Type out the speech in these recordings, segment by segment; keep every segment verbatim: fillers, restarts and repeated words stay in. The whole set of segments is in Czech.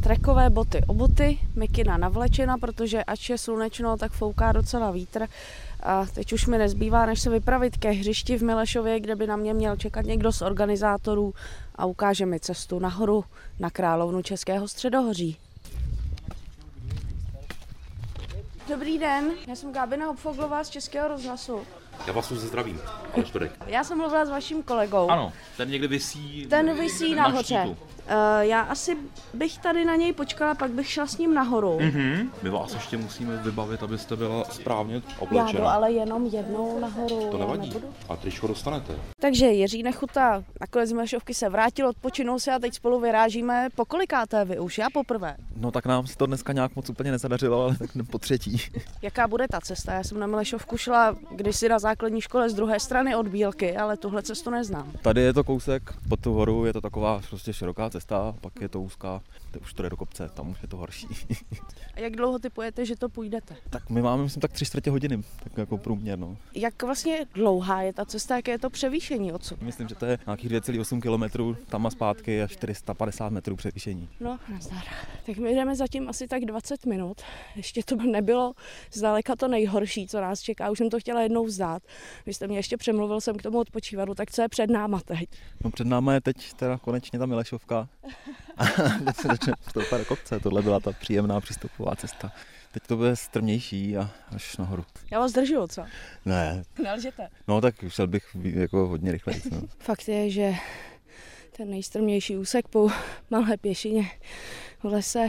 trekové boty obuty, mikina navlečena, protože ač je slunečno, tak fouká docela vítr. A teď už mi nezbývá, než se vypravit ke hřišti v Milešově, kde by na mě měl čekat někdo z organizátorů a ukáže mi cestu nahoru na královnu Českého středohoří. Dobrý den, já jsem Gábina Hopfoglová z Českého rozhlasu. Já vás už zdravím, Aleš Turek. Já jsem mluvila s vaším kolegou. Ano, ten někde visí. Ten visí na nahoře. Uh, já asi bych tady na něj počkala, pak bych šla s ním nahoru. Mm-hmm. My vás ještě musíme vybavit, abyste byla správně oblečena. Já jdu ale jenom jednou nahoru. To nevadí, a tričko dostanete. Takže Jiří Nechuta nakonec z Milešovky se vrátil, odpočinul se a teď spolu vyrážíme. Po kolikáté vy už? Já poprvé. No tak nám se to dneska nějak moc úplně nezadařilo, ale tak po třetí. Jaká bude ta cesta? Já jsem na Milešovku šla kdysi na základní škole z druhé strany od Bílky, ale tuhle cestu neznám. Tady je to kousek pod tu horu, je to taková prostě široká cesta, pak je to úzká, to už to jde do kopce, tam už je to horší. A jak dlouho typujete, že to půjdete? Tak my máme, myslím, tak tři čtvrtě hodiny, tak jako průměr, no. Jak vlastně dlouhá je ta cesta, jaké je to převýšení odsud? Myslím, že to je nějakých dvě celá osm kilometrů, tam a zpátky a čtyři sta padesát metrů převýšení. No, nazdar. Tak my jdeme zatím asi tak dvacet minut. Ještě to nebylo zdaleka to nejhorší, co nás čeká. Už jsem to chtěla jednou vzdát. Vy jste mě ještě přemluvil jsem k tomu odpočívadlu, tak co je před náma teď? No před náma je teď teda konečně ta Milešovka. A teď se začne vstoupat do kopce, tohle byla ta příjemná přístupová cesta. Teď to bude strmější a až nahoru. Já vás držu, co? Ne. Nelžete. No tak šel bych jako hodně rychleji. No. Fakt je, že ten nejstrmější úsek po malé pěšině v lese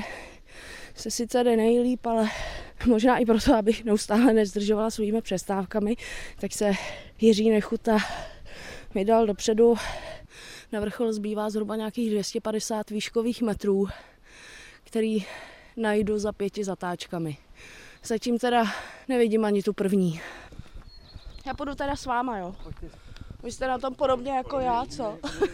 se sice jde nejlíp, ale možná i proto, abych neustále nezdržovala svými přestávkami, tak se Jiří Nechuta vydal dopředu. Na vrchol zbývá zhruba nějakých dvě stě padesát výškových metrů, který najdu za pěti zatáčkami. Zatím teda nevidím ani tu první. Já půjdu teda s váma, jo? Vy jste na tom podobně jako já, co?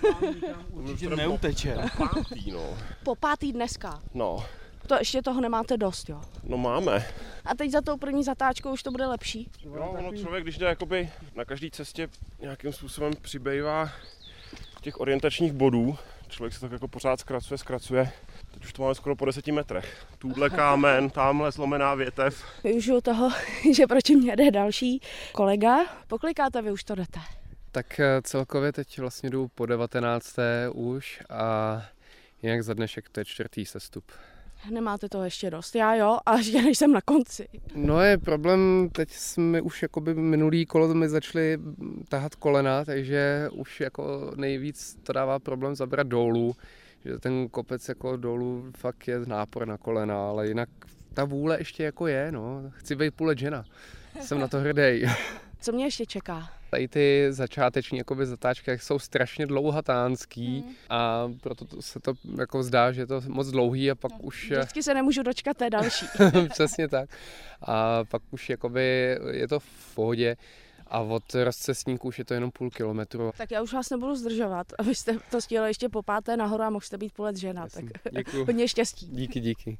Určitě neuteče. Pátý, no. Po pátý dneska. No. To ještě toho nemáte dost, jo? No máme. A teď za tou první zatáčkou už to bude lepší? No, ono člověk, když jde jakoby na každé cestě nějakým způsobem přibývá těch orientačních bodů, člověk se tak jako pořád zkracuje, zkracuje. Teď už to máme skoro po deseti metrech. Tuhle kámen, tamhle zlomená větev. Využiju toho, že proti mě jde další kolega. Poklikáte, vy už to jdete? Tak celkově teď vlastně jdu po devatenácté už a jinak za dnešek to je čtvrtý sestup. Nemáte toho ještě dost, já jo, a ještě než jsem na konci. No je problém, teď jsme už jakoby minulý kolo mi začali tahat kolena, takže už jako nejvíc to dává problém zabrat dolů, že ten kopec jako dolů fakt je nápor na kolena, ale jinak ta vůle ještě jako je, no, chci být půlet žena, jsem na to hrdý. Co mě ještě čeká? Tady ty začáteční jakoby, zatáčky jsou strašně dlouhatánský hmm. a proto to, se to jako zdá, že je to moc dlouhý a pak no, už... Vždycky se nemůžu dočkat té další. Přesně tak. A pak už jakoby je to v pohodě a od rozcestníku už je to jenom půl kilometru. Tak já už vás nebudu zdržovat, abyste to stihli ještě po páté nahoru a mohl jste být půlet žena. Jasně, tak děkuju. Hodně štěstí. Díky, díky.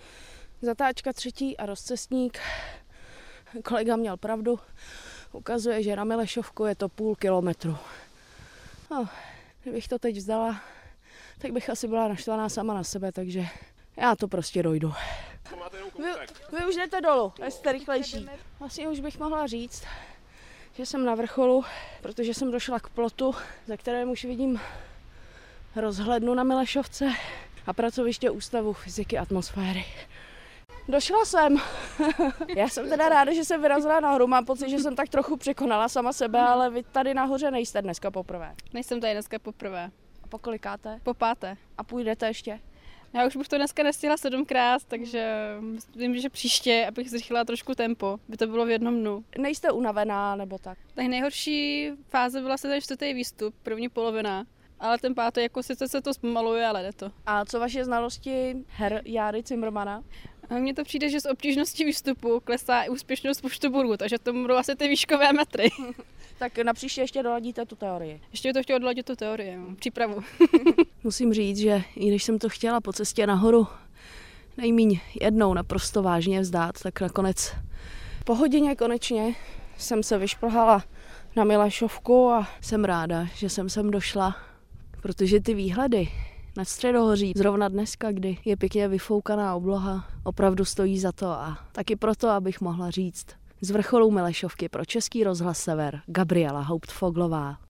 Zatáčka třetí a rozcestník. Kolega měl pravdu. Ukazuje, že na Milešovku je to půl kilometru. No, kdybych to teď vzdala, tak bych asi byla naštvaná sama na sebe, takže já to prostě dojdu. Vy, vy už jdete dolů, jste rychlejší. Vlastně už bych mohla říct, že jsem na vrcholu, protože jsem došla k plotu, za kterém už vidím rozhlednu na Milešovce a pracoviště Ústavu fyziky atmosféry. Došla jsem. Já jsem teda ráda, že jsem vyrazila nahoru. Mám pocit, že jsem tak trochu překonala sama sebe, ale vy tady nahoře nejste dneska poprvé. Nejsem tady dneska poprvé. A po kolikáté? Po páté. A půjdete ještě? Já už bych to dneska nestihla sedmkrát, takže myslím, že příště, abych zrychlila trošku tempo, by to bylo v jednom dnu. Nejste unavená nebo tak? Tak nejhorší fáze byla se ten čtvrtý výstup, první polovina. Ale ten pátý, jako sice se to zpomaluje, ale jde to. A co vaše znalosti her Járy Cimrmana? A mně to přijde, že z obtížnosti výstupu klesá i úspěšnost počtu bodů, takže to budou asi ty výškové metry. Tak napříště ještě doladíte tu teorii. Ještě by to chtělo doladit tu teorii, přípravu. Musím říct, že i když jsem to chtěla po cestě nahoru nejmíň jednou naprosto vážně vzdát, tak nakonec po hodině konečně jsem se vyšplhala na Milešovku a jsem ráda, že jsem sem došla, protože ty výhledy na Středohoří. Zrovna dneska, kdy je pěkně vyfoukaná obloha, opravdu stojí za to a taky proto, abych mohla říct z vrcholů Milešovky pro Český rozhlas Sever Gabriela Hauptfoglová.